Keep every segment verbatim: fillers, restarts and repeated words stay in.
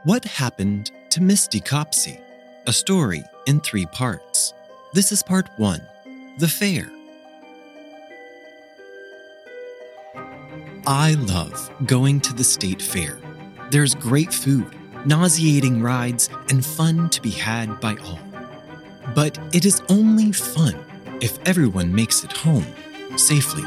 What happened to Misty Copsey? A story in three parts. This is part one, The Fair. I love going to the state fair. There's great food, nauseating rides, and fun to be had by all. But it is only fun if everyone makes it home safely.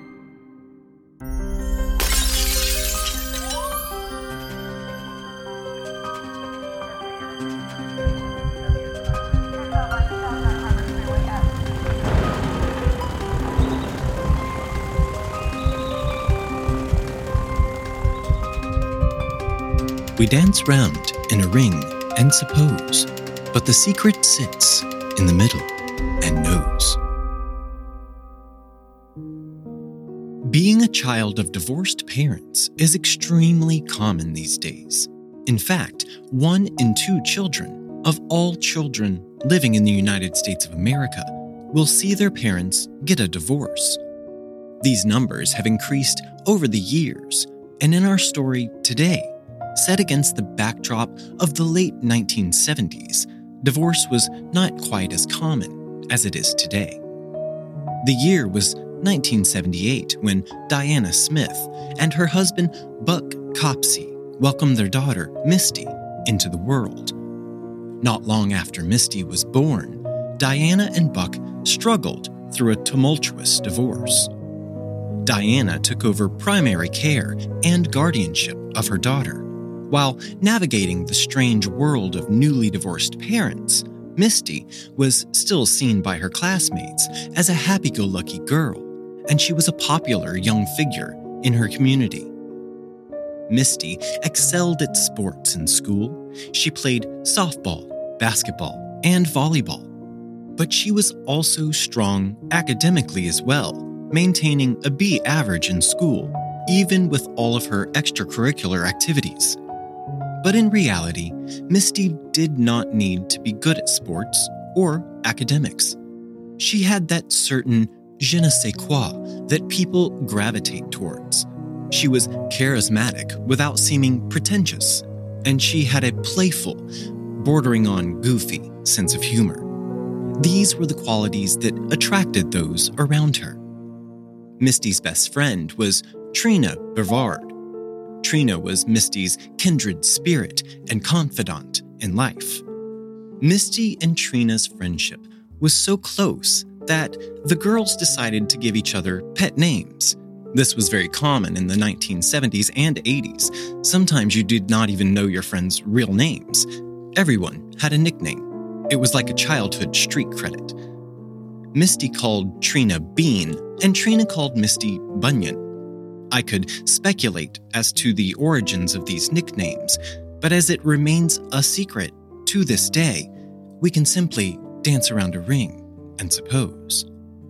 We dance round in a ring and suppose, but the secret sits in the middle and knows. Being a child of divorced parents is extremely common these days. In fact, one in two children of all children living in the United States of America will see their parents get a divorce. These numbers have increased over the years, and in our story today, set against the backdrop of the late nineteen seventies, divorce was not quite as common as it is today. The year was nineteen seventy-eight when Diana Smith and her husband Buck Copsey welcomed their daughter Misty into the world. Not long after Misty was born, Diana and Buck struggled through a tumultuous divorce. Diana took over primary care and guardianship of her daughter. While navigating the strange world of newly divorced parents, Misty was still seen by her classmates as a happy-go-lucky girl, and she was a popular young figure in her community. Misty excelled at sports in school. She played softball, basketball, and volleyball. But she was also strong academically as well, maintaining a B average in school, even with all of her extracurricular activities. But in reality, Misty did not need to be good at sports or academics. She had that certain je ne sais quoi that people gravitate towards. She was charismatic without seeming pretentious, and she had a playful, bordering on goofy sense of humor. These were the qualities that attracted those around her. Misty's best friend was Trina Brevard. Trina was Misty's kindred spirit and confidant in life. Misty and Trina's friendship was so close that the girls decided to give each other pet names. This was very common in the nineteen seventies and eighties. Sometimes you did not even know your friends' real names. Everyone had a nickname. It was like a childhood street credit. Misty called Trina Bean, and Trina called Misty Bunyan. I could speculate as to the origins of these nicknames, but as it remains a secret to this day, we can simply dance around a ring and suppose.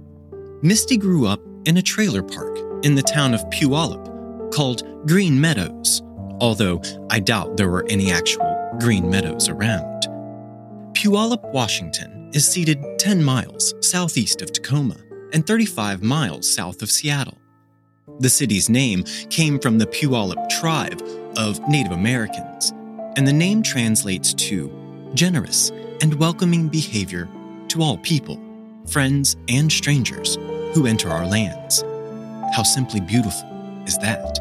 Misty grew up in a trailer park in the town of Puyallup called Green Meadows, although I doubt there were any actual green meadows around. Puyallup, Washington is seated ten miles southeast of Tacoma and thirty-five miles south of Seattle. The city's name came from the Puyallup tribe of Native Americans, and the name translates to generous and welcoming behavior to all people, friends and strangers who enter our lands. How simply beautiful is that?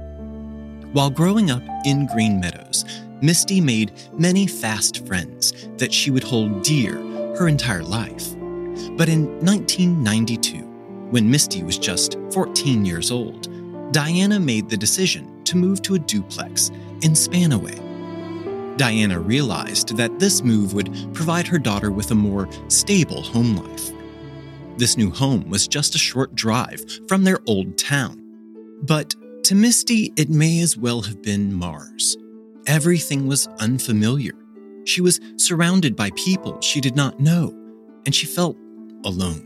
While growing up in Green Meadows, Misty made many fast friends that she would hold dear her entire life. But in nineteen ninety-two, when Misty was just fourteen years old, Diana made the decision to move to a duplex in Spanaway. Diana realized that this move would provide her daughter with a more stable home life. This new home was just a short drive from their old town. But to Misty, it may as well have been Mars. Everything was unfamiliar. She was surrounded by people she did not know, and she felt alone.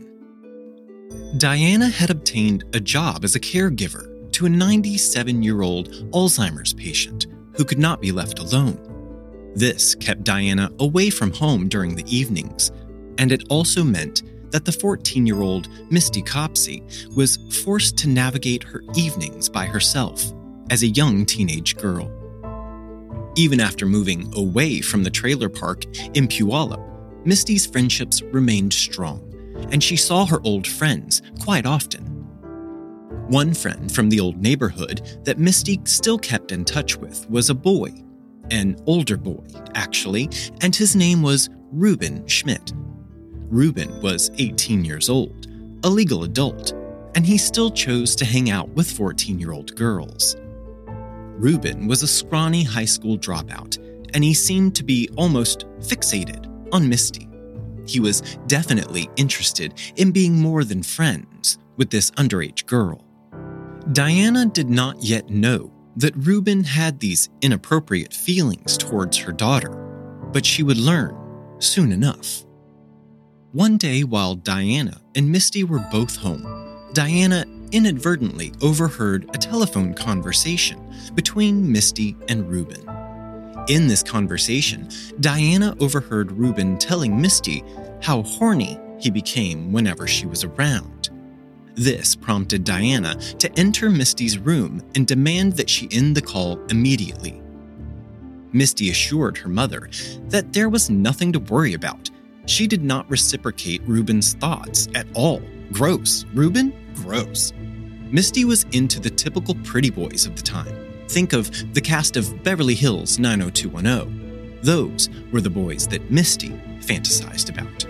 Diana had obtained a job as a caregiver to a ninety-seven-year-old Alzheimer's patient who could not be left alone. This kept Diana away from home during the evenings, and it also meant that the fourteen-year-old Misty Copsey was forced to navigate her evenings by herself as a young teenage girl. Even after moving away from the trailer park in Puyallup, Misty's friendships remained strong, and she saw her old friends quite often. One friend from the old neighborhood that Misty still kept in touch with was a boy, an older boy, actually, and his name was Reuben Schmidt. Reuben was eighteen years old, a legal adult, and he still chose to hang out with fourteen-year-old girls. Reuben was a scrawny high school dropout, and he seemed to be almost fixated on Misty. He was definitely interested in being more than friends with this underage girl. Diana did not yet know that Reuben had these inappropriate feelings towards her daughter, but she would learn soon enough. One day while Diana and Misty were both home, Diana inadvertently overheard a telephone conversation between Misty and Reuben. In this conversation, Diana overheard Reuben telling Misty how horny he became whenever she was around. This prompted Diana to enter Misty's room and demand that she end the call immediately. Misty assured her mother that there was nothing to worry about. She did not reciprocate Reuben's thoughts at all. Gross. Reuben? Gross. Misty was into the typical pretty boys of the time. Think of the cast of Beverly Hills nine oh two one oh. Those were the boys that Misty fantasized about.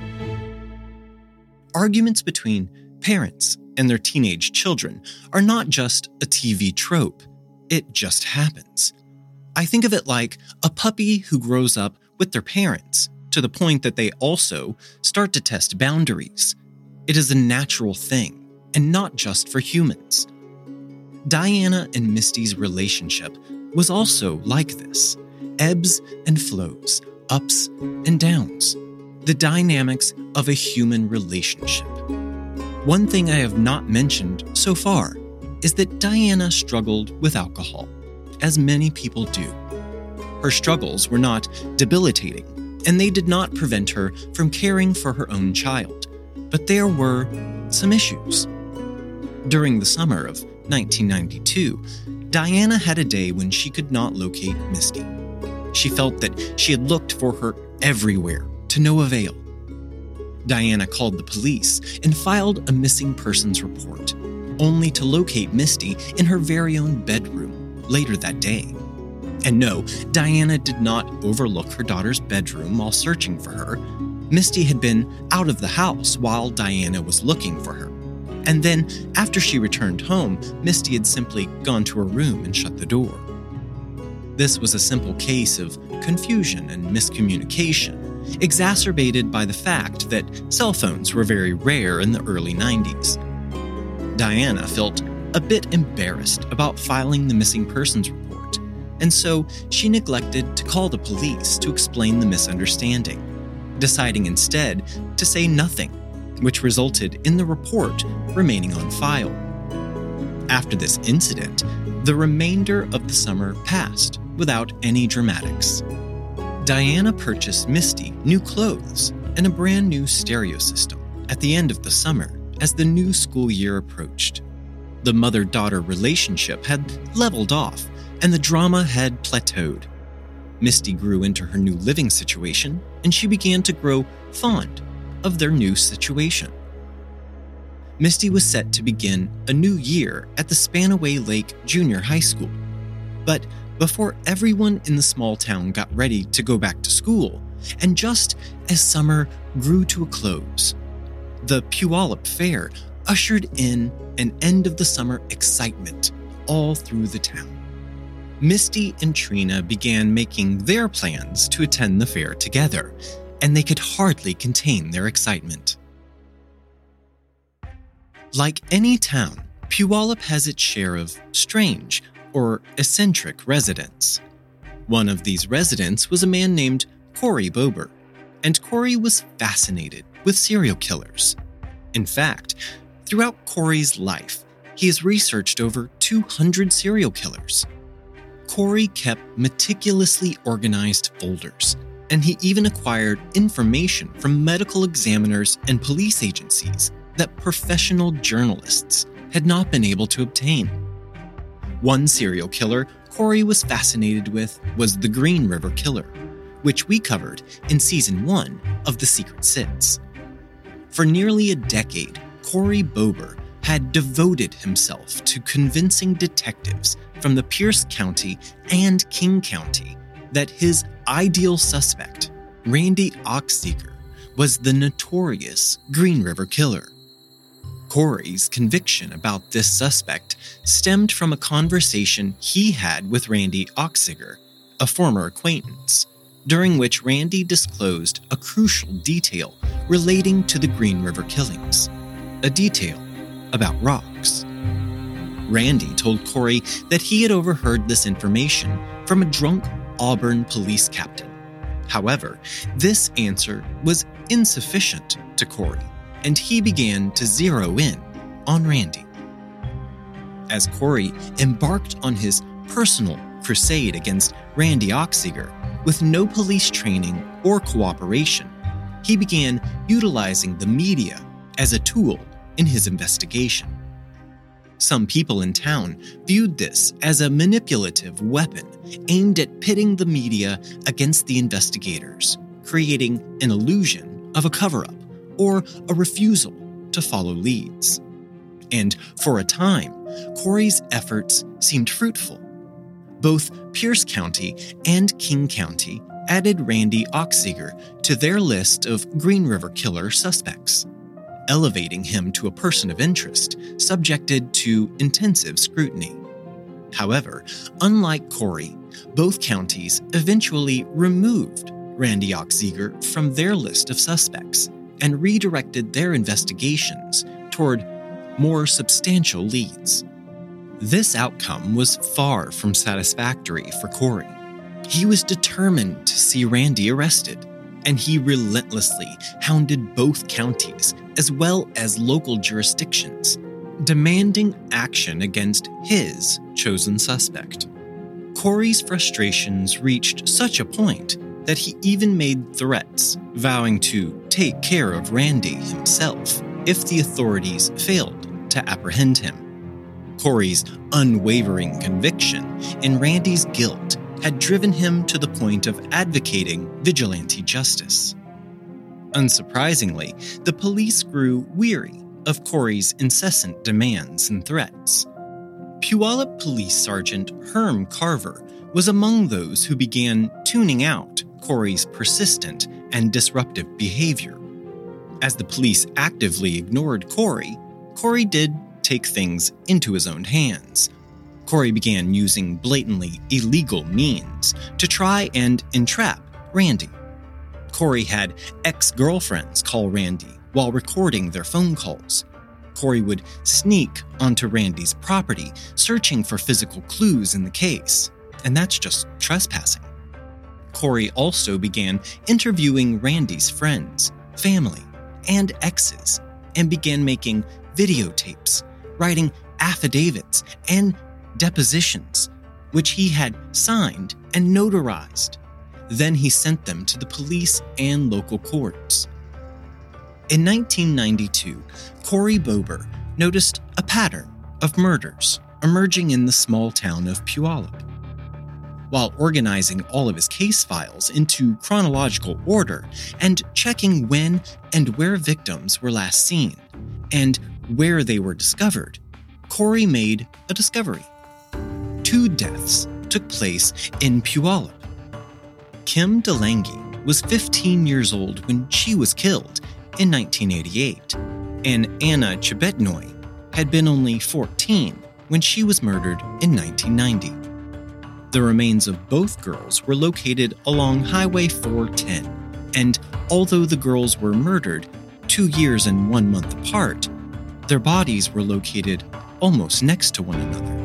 Arguments between parents and their teenage children are not just a T V trope. It just happens. I think of it like a puppy who grows up with their parents to the point that they also start to test boundaries. It is a natural thing, and not just for humans. Diana and Misty's relationship was also like this. Ebbs and flows, ups and downs. The dynamics of a human relationship. One thing I have not mentioned so far is that Diana struggled with alcohol, as many people do. Her struggles were not debilitating, and they did not prevent her from caring for her own child, but there were some issues. During the summer of nineteen ninety-two, Diana had a day when she could not locate Misty. She felt that she had looked for her everywhere, to no avail. Diana called the police and filed a missing persons report, only to locate Misty in her very own bedroom later that day. And no, Diana did not overlook her daughter's bedroom while searching for her. Misty had been out of the house while Diana was looking for her. And then, after she returned home, Misty had simply gone to her room and shut the door. This was a simple case of confusion and miscommunication, exacerbated by the fact that cell phones were very rare in the early nineties. Diana felt a bit embarrassed about filing the missing persons report, and so she neglected to call the police to explain the misunderstanding, deciding instead to say nothing, which resulted in the report remaining on file. After this incident, the remainder of the summer passed without any dramatics. Diana purchased Misty new clothes and a brand new stereo system at the end of the summer as the new school year approached. The mother-daughter relationship had leveled off and the drama had plateaued. Misty grew into her new living situation and she began to grow fond of their new situation. Misty was set to begin a new year at the Spanaway Lake Junior High School. But before everyone in the small town got ready to go back to school, and just as summer grew to a close, the Puyallup Fair ushered in an end of the summer excitement all through the town. Misty and Trina began making their plans to attend the fair together, and they could hardly contain their excitement. Like any town, Puyallup has its share of strange or eccentric residents. One of these residents was a man named Corey Bober, and Corey was fascinated with serial killers. In fact, throughout Corey's life, he has researched over two hundred serial killers. Corey kept meticulously organized folders, and he even acquired information from medical examiners and police agencies that professional journalists had not been able to obtain. One serial killer Corey was fascinated with was the Green River Killer, which we covered in Season one of The Secret Six. For nearly a decade, Corey Bober had devoted himself to convincing detectives from the Pierce County and King County that his ideal suspect, Randy Oxseger, was the notorious Green River Killer. Corey's conviction about this suspect stemmed from a conversation he had with Randy Oxseger, a former acquaintance, during which Randy disclosed a crucial detail relating to the Green River killings, a detail about rocks. Randy told Corey that he had overheard this information from a drunk Auburn police captain. However, this answer was insufficient to Corey, and he began to zero in on Randy. As Corey embarked on his personal crusade against Randy Oxseger with no police training or cooperation, he began utilizing the media as a tool in his investigation. Some people in town viewed this as a manipulative weapon aimed at pitting the media against the investigators, creating an illusion of a cover-up or a refusal to follow leads. And for a time, Corey's efforts seemed fruitful. Both Pierce County and King County added Randy Oxseger to their list of Green River Killer suspects, elevating him to a person of interest subjected to intensive scrutiny. However, unlike Corey, both counties eventually removed Randy Oxseger from their list of suspects and redirected their investigations toward more substantial leads. This outcome was far from satisfactory for Corey. He was determined to see Randy arrested, and he relentlessly hounded both counties as well as local jurisdictions, demanding action against his chosen suspect. Corey's frustrations reached such a point that he even made threats, vowing to take care of Randy himself if the authorities failed to apprehend him. Corey's unwavering conviction in Randy's guilt had driven him to the point of advocating vigilante justice. Unsurprisingly, the police grew weary of Corey's incessant demands and threats. Puyallup Police Sergeant Herm Carver was among those who began tuning out Corey's persistent and disruptive behavior. As the police actively ignored Corey, Corey did take things into his own hands. Corey began using blatantly illegal means to try and entrap Randy. Corey had ex-girlfriends call Randy while recording their phone calls. Corey would sneak onto Randy's property, searching for physical clues in the case, and that's just trespassing. Corey also began interviewing Randy's friends, family, and exes, and began making videotapes, writing affidavits, and depositions, which he had signed and notarized. Then he sent them to the police and local courts. In nineteen ninety-two, Corey Bober noticed a pattern of murders emerging in the small town of Puyallup. While organizing all of his case files into chronological order and checking when and where victims were last seen and where they were discovered, Corey made a discovery. Two deaths took place in Puyallup. Kim DeLange was fifteen years old when she was killed in nineteen eighty-eight, and Anna Chebetnoy had been only fourteen when she was murdered in nineteen ninety. The remains of both girls were located along Highway four ten, and although the girls were murdered two years and one month apart, their bodies were located almost next to one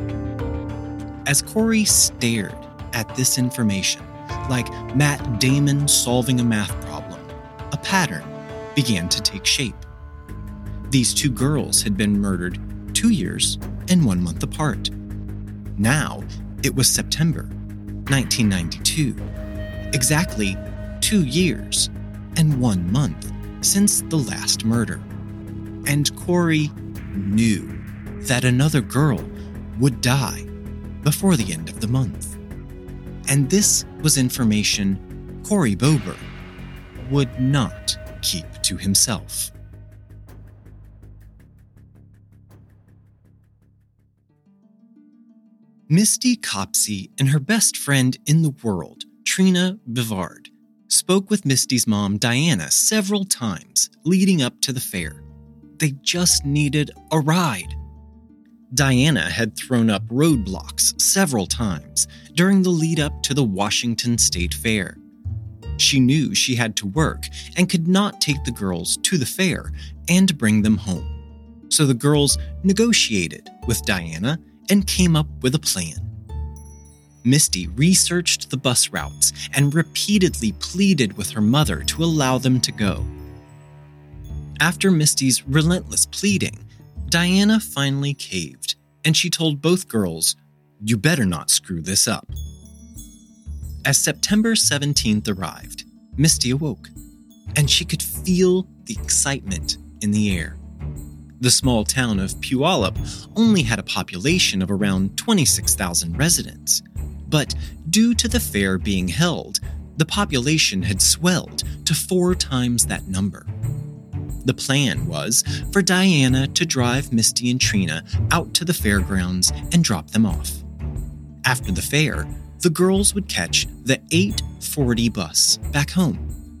another. As Corey stared at this information, like Matt Damon solving a math problem, a pattern began to take shape. These two girls had been murdered two years and one month apart. Now, it was September nineteen ninety-two, exactly two years and one month since the last murder. And Corey knew that another girl would die before the end of the month. And this was information Corey Bober would not keep to himself. Misty Copsey and her best friend in the world, Trina Bivard, spoke with Misty's mom, Diana, several times leading up to the fair. They just needed a ride. Diana had thrown up roadblocks several times during the lead up to the Washington State Fair. She knew she had to work and could not take the girls to the fair and bring them home. So the girls negotiated with Diana and came up with a plan. Misty researched the bus routes and repeatedly pleaded with her mother to allow them to go. After Misty's relentless pleading, Diana finally caved, and she told both girls, "You better not screw this up." As September seventeenth arrived, Misty awoke, and she could feel the excitement in the air. The small town of Puyallup only had a population of around twenty-six thousand residents, but due to the fair being held, the population had swelled to four times that number. The plan was for Diana to drive Misty and Trina out to the fairgrounds and drop them off. After the fair, the girls would catch the eight forty bus back home.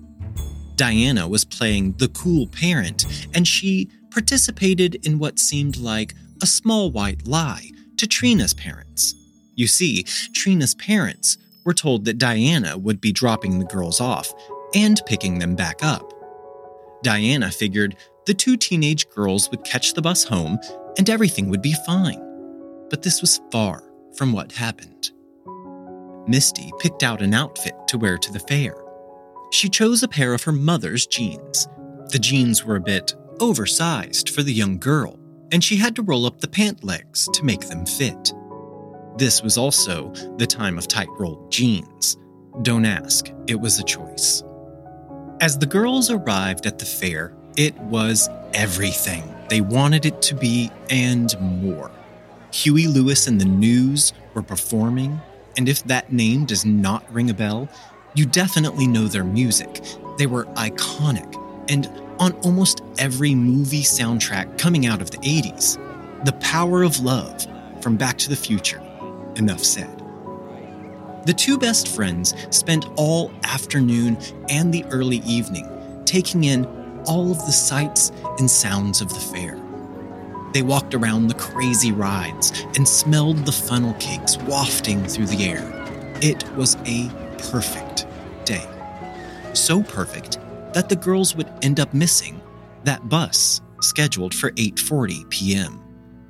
Diana was playing the cool parent, and she participated in what seemed like a small white lie to Trina's parents. You see, Trina's parents were told that Diana would be dropping the girls off and picking them back up. Diana figured the two teenage girls would catch the bus home and everything would be fine. But this was far from what happened. Misty picked out an outfit to wear to the fair. She chose a pair of her mother's jeans. The jeans were a bit oversized for the young girl, and she had to roll up the pant legs to make them fit. This was also the time of tight-rolled jeans. Don't ask, it was a choice. As the girls arrived at the fair, it was everything they wanted it to be and more. Huey Lewis and the News were performing, and if that name does not ring a bell, you definitely know their music. They were iconic and on almost every movie soundtrack coming out of the eighties. The Power of Love from Back to the Future. Enough said. The two best friends spent all afternoon and the early evening taking in all of the sights and sounds of the fair. They walked around the crazy rides and smelled the funnel cakes wafting through the air. It was a perfect day. So perfect that the girls would end up missing that bus scheduled for eight forty p.m.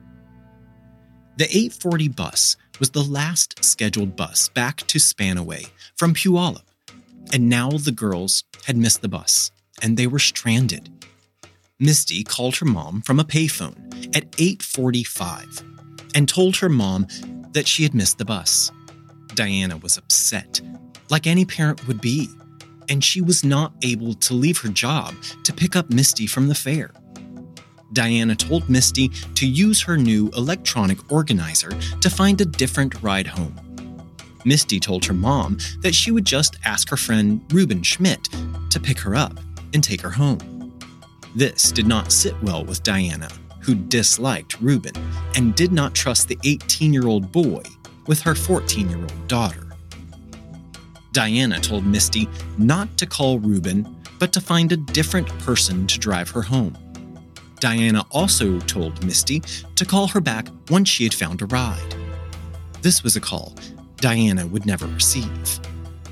The eight forty bus was the last scheduled bus back to Spanaway from Puyallup, and now the girls had missed the bus, and they were stranded. Misty called her mom from a payphone at eight forty-five and told her mom that she had missed the bus. Diana was upset, like any parent would be, and she was not able to leave her job to pick up Misty from the fair. Diana told Misty to use her new electronic organizer to find a different ride home. Misty told her mom that she would just ask her friend Reuben Schmidt to pick her up and take her home. This did not sit well with Diana, who disliked Reuben and did not trust the eighteen-year-old boy with her fourteen-year-old daughter. Diana told Misty not to call Reuben, but to find a different person to drive her home. Diana also told Misty to call her back once she had found a ride. This was a call Diana would never receive.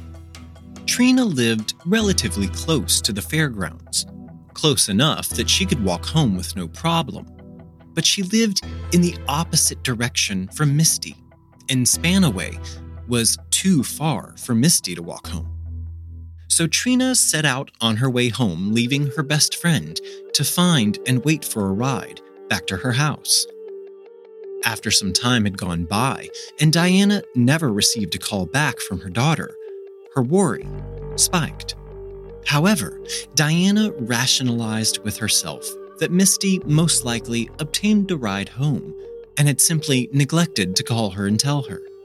Trina lived relatively close to the fairgrounds, close enough that she could walk home with no problem. But she lived in the opposite direction from Misty, and Spanaway was too far for Misty to walk home. So Trina set out on her way home, leaving her best friend to find and wait for a ride back to her house. After some time had gone by, and Diana never received a call back from her daughter, her worry spiked. However, Diana rationalized with herself that Misty most likely obtained a ride home and had simply neglected to call her and tell her.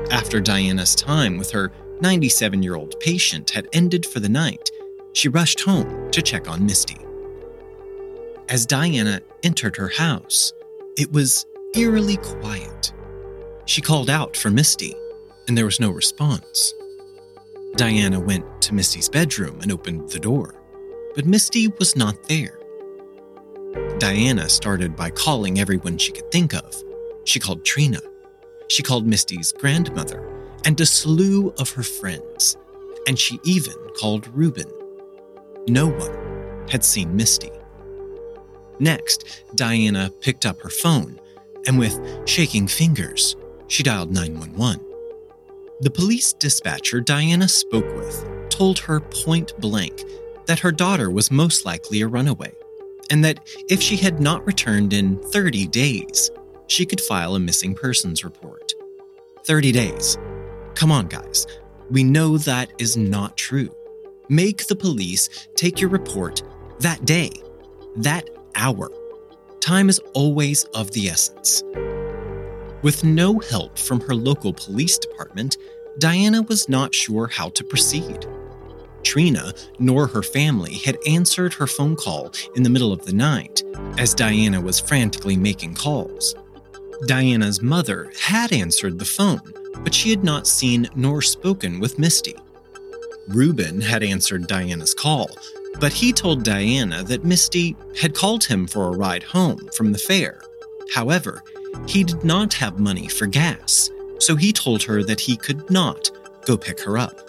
After Diana's time with her ninety-seven-year-old patient had ended for the night, she rushed home to check on Misty. As Diana entered her house, it was eerily quiet. She called out for Misty, and there was no response. Diana went to Misty's bedroom and opened the door, but Misty was not there. Diana started by calling everyone she could think of. She called Trina. She called Misty's grandmother and a slew of her friends, and she even called Ruben. No one had seen Misty. Next, Diana picked up her phone, and with shaking fingers, she dialed nine one one. The police dispatcher Diana spoke with told her point blank that her daughter was most likely a runaway, and that if she had not returned in thirty days, she could file a missing persons report. thirty days. Come on, guys. We know that is not true. Make the police take your report that day, that hour. Time is always of the essence. With no help from her local police department, Diana was not sure how to proceed. Trina nor her family had answered her phone call in the middle of the night, as Diana was frantically making calls. Diana's mother had answered the phone, but she had not seen nor spoken with Misty. Ruben had answered Diana's call, but he told Diana that Misty had called him for a ride home from the fair. However, he did not have money for gas, so he told her that he could not go pick her up.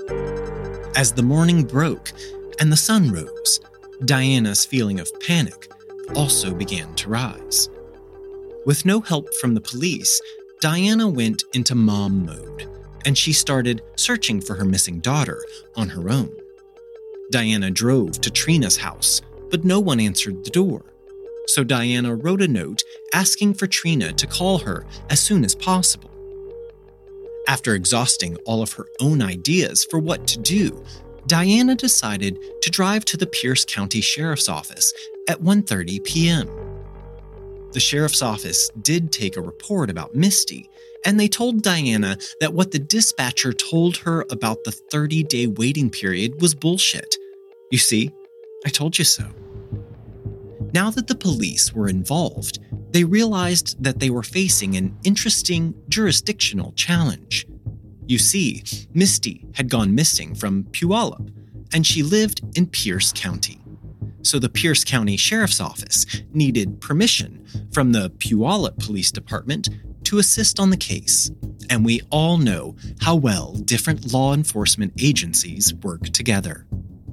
As the morning broke and the sun rose, Diana's feeling of panic also began to rise. With no help from the police, Diana went into mom mode, and she started searching for her missing daughter on her own. Diana drove to Trina's house, but no one answered the door. So Diana wrote a note asking for Trina to call her as soon as possible. After exhausting all of her own ideas for what to do, Diana decided to drive to the Pierce County Sheriff's Office at one thirty p.m. The sheriff's office did take a report about Misty, and they told Diana that what the dispatcher told her about the thirty-day waiting period was bullshit. You see, I told you so. Now that the police were involved, they realized that they were facing an interesting jurisdictional challenge. You see, Misty had gone missing from Puyallup, and she lived in Pierce County. So the Pierce County Sheriff's Office needed permission from the Puyallup Police Department to assist on the case, and we all know how well different law enforcement agencies work together.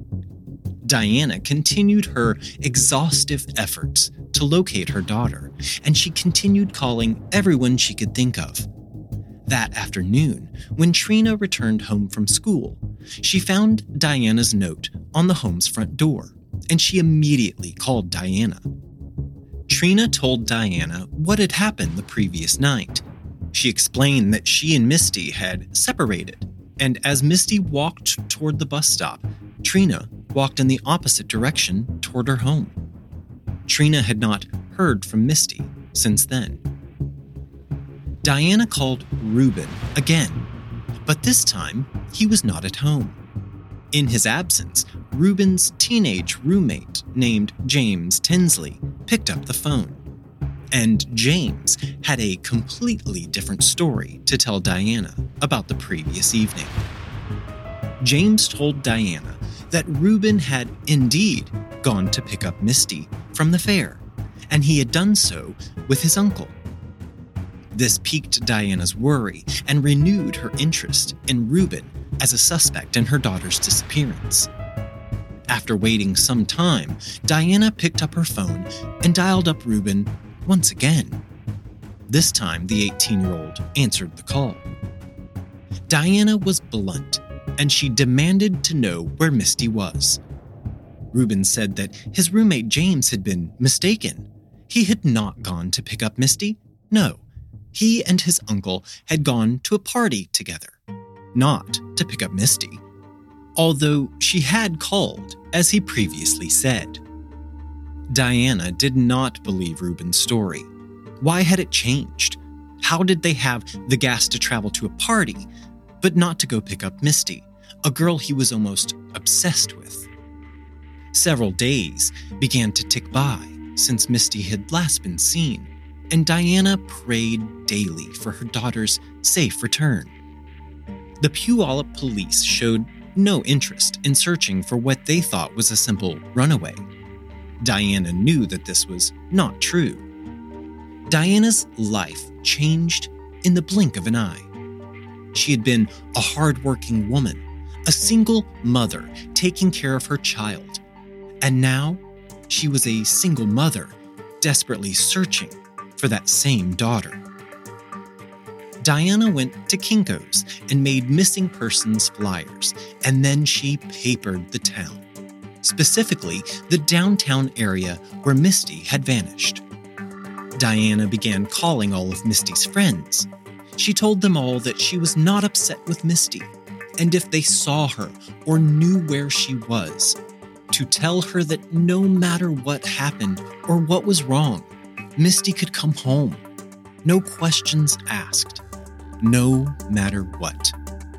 Diana continued her exhaustive efforts to locate her daughter, and she continued calling everyone she could think of. That afternoon, when Trina returned home from school, she found Diana's note on the home's front door, and she immediately called Diana. Trina told Diana what had happened the previous night. She explained that she and Misty had separated, and as Misty walked toward the bus stop, Trina walked in the opposite direction toward her home. Trina had not heard from Misty since then. Diana called Ruben again, but this time he was not at home. In his absence, Ruben's teenage roommate named James Tinsley picked up the phone. And James had a completely different story to tell Diana about the previous evening. James told Diana that Ruben had indeed gone to pick up Misty from the fair, and he had done so with his uncle. This piqued Diana's worry and renewed her interest in Ruben as a suspect in her daughter's disappearance. After waiting some time, Diana picked up her phone and dialed up Ruben once again. This time, the eighteen-year-old answered the call. Diana was blunt, and she demanded to know where Misty was. Ruben said that his roommate James had been mistaken. He had not gone to pick up Misty. No, he and his uncle had gone to a party together, not to pick up Misty, although she had called, as he previously said. Diana did not believe Ruben's story. Why had it changed? How did they have the gas to travel to a party, but not to go pick up Misty, a girl he was almost obsessed with? Several days began to tick by since Misty had last been seen, and Diana prayed daily for her daughter's safe return. The Puyallup police showed no interest in searching for what they thought was a simple runaway. Diana knew that this was not true. Diana's life changed in the blink of an eye. She had been a hardworking woman, a single mother taking care of her child, and now she was a single mother desperately searching for that same daughter. Diana went to Kinko's and made missing persons flyers, and then she papered the town, specifically the downtown area where Misty had vanished. Diana began calling all of Misty's friends. She told them all that she was not upset with Misty, and if they saw her or knew where she was, to tell her that no matter what happened or what was wrong, Misty could come home. No questions asked. No matter what.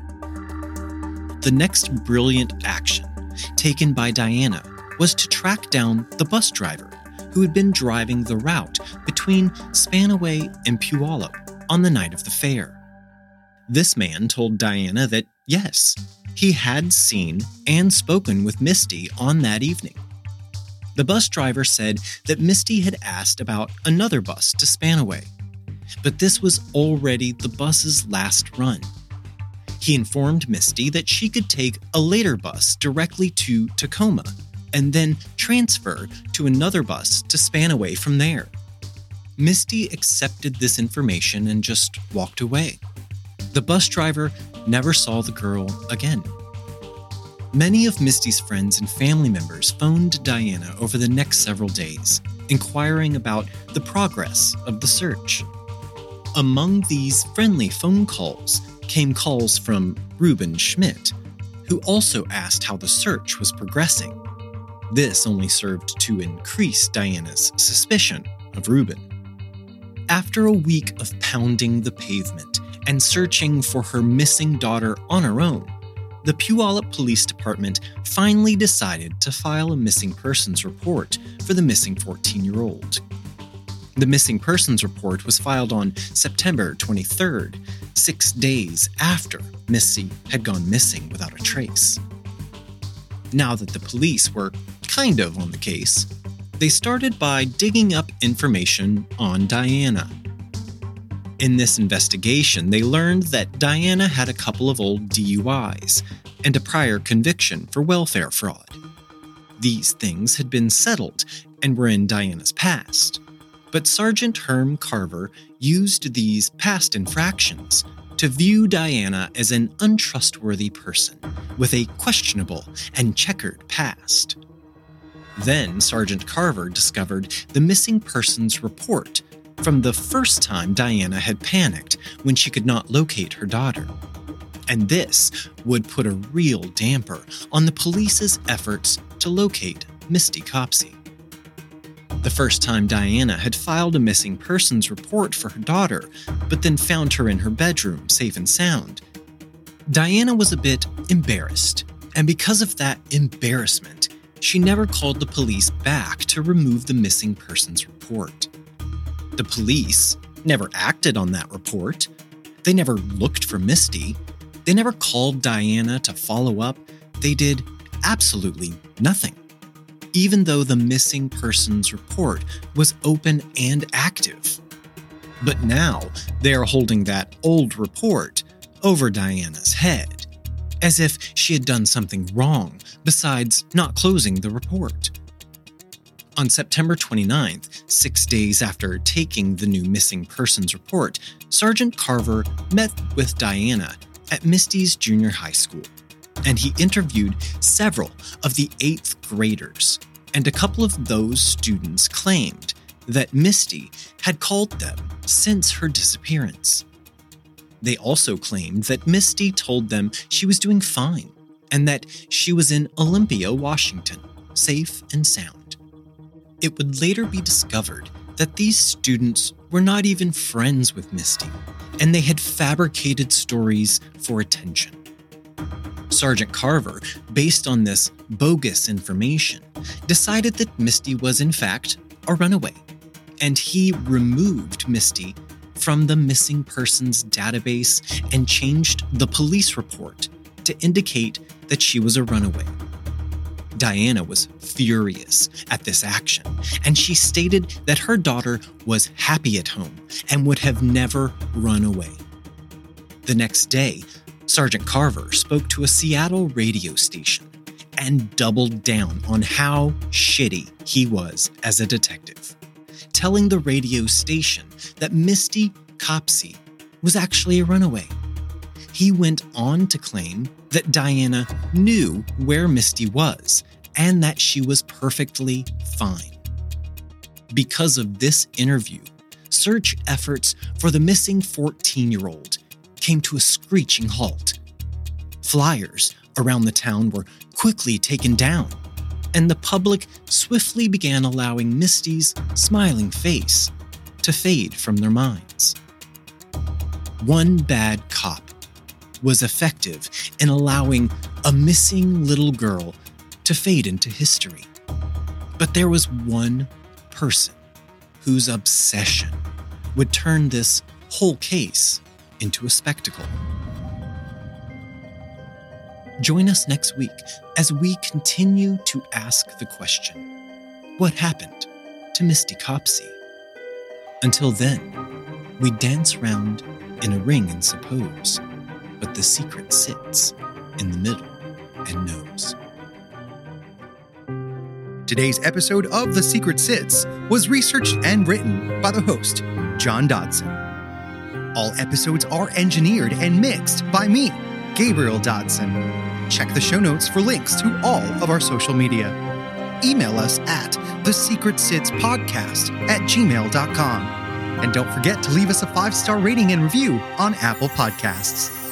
The next brilliant action taken by Diana was to track down the bus driver who had been driving the route between Spanaway and Puyallup on the night of the fair. This man told Diana that, yes, he had seen and spoken with Misty on that evening. The bus driver said that Misty had asked about another bus to Spanaway, but this was already the bus's last run. He informed Misty that she could take a later bus directly to Tacoma and then transfer to another bus to Spanaway from there. Misty accepted this information and just walked away. The bus driver never saw the girl again. Many of Misty's friends and family members phoned Diana over the next several days, inquiring about the progress of the search. Among these friendly phone calls came calls from Reuben Schmidt, who also asked how the search was progressing. This only served to increase Diana's suspicion of Reuben. After a week of pounding the pavement and searching for her missing daughter on her own, the Puyallup Police Department finally decided to file a missing persons report for the missing fourteen-year-old. The missing persons report was filed on September twenty-third, six days after Misty had gone missing without a trace. Now that the police were kind of on the case, they started by digging up information on Diana. In this investigation, they learned that Diana had a couple of old D U Is and a prior conviction for welfare fraud. These things had been settled and were in Diana's past, but Sergeant Herm Carver used these past infractions to view Diana as an untrustworthy person with a questionable and checkered past. Then Sergeant Carver discovered the missing persons report from the first time Diana had panicked when she could not locate her daughter. And this would put a real damper on the police's efforts to locate Misty Copsey. The first time Diana had filed a missing persons report for her daughter, but then found her in her bedroom safe and sound, Diana was a bit embarrassed, and because of that embarrassment, she never called the police back to remove the missing persons report. The police never acted on that report. They never looked for Misty. They never called Diana to follow up. They did absolutely nothing, even though the missing persons report was open and active. But now they are holding that old report over Diana's head, as if she had done something wrong besides not closing the report. On September twenty-ninth, six days after taking the new missing persons report, Sergeant Carver met with Diana at Misty's junior high school, and he interviewed several of the eighth graders, and a couple of those students claimed that Misty had called them since her disappearance. They also claimed that Misty told them she was doing fine and that she was in Olympia, Washington, safe and sound. It would later be discovered that these students were not even friends with Misty, and they had fabricated stories for attention. Sergeant Carver, based on this bogus information, decided that Misty was in fact a runaway, and he removed Misty from the missing persons database and changed the police report to indicate that she was a runaway. Diana was furious at this action, and she stated that her daughter was happy at home and would have never run away. The next day, Sergeant Carver spoke to a Seattle radio station and doubled down on how shitty he was as a detective, telling the radio station that Misty Copsey was actually a runaway. He went on to claim that Diana knew where Misty was and that she was perfectly fine. Because of this interview, search efforts for the missing fourteen-year-old came to a screeching halt. Flyers around the town were quickly taken down, and the public swiftly began allowing Misty's smiling face to fade from their minds. One bad cop was effective in allowing a missing little girl to fade into history. But there was one person whose obsession would turn this whole case into a spectacle. Join us next week as we continue to ask the question, what happened to Misty Copsey? Until then, we dance round in a ring and suppose, but the secret sits in the middle and knows. Today's episode of The Secret Sits was researched and written by the host, John Dodson. All episodes are engineered and mixed by me, Gabriel Dodson. Check the show notes for links to all of our social media. Email us at thesecretsitspodcast at gmail dot com. And don't forget to leave us a five-star rating and review on Apple Podcasts.